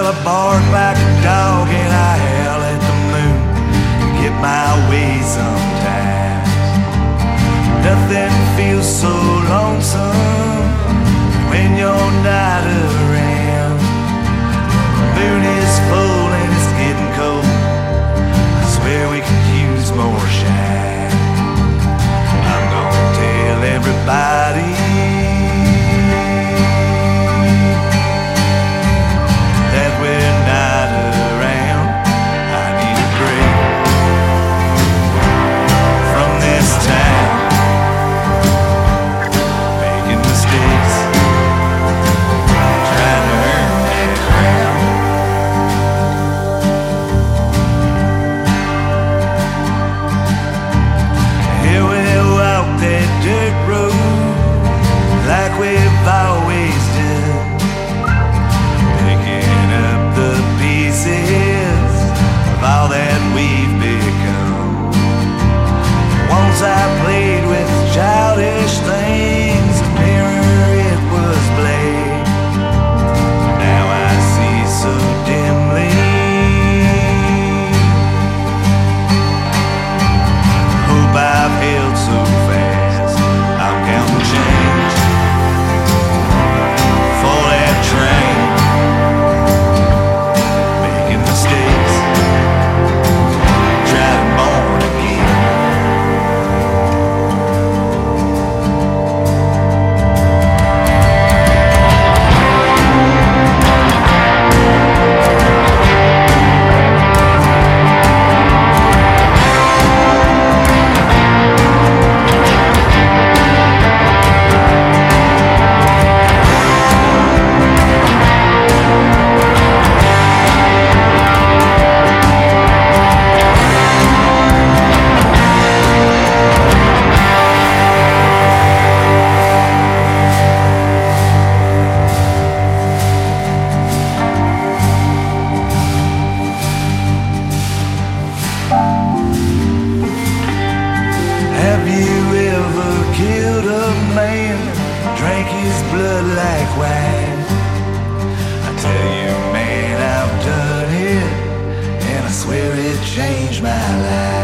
Well, I bark like a dog and I howl at the moon. Get my way sometimes. Nothing feels so lonesome when you're not around. The moon is full and it's getting cold. I swear we could use more shine. I'm gonna tell everybody that we're not around. I need a break from this town, making mistakes, trying to earn that ground. Here we walk that dirt road like we've always done, picking up the pieces of all that we've become. Once I played with childish things, a mirror it was black. Now I see so dimly. Hope I've held so fast. I'm counting change for that train, making mistakes, driving born again. Have you ever killed a man, drank his blood like wine? I tell you, man, I've done it, and I swear it changed my life.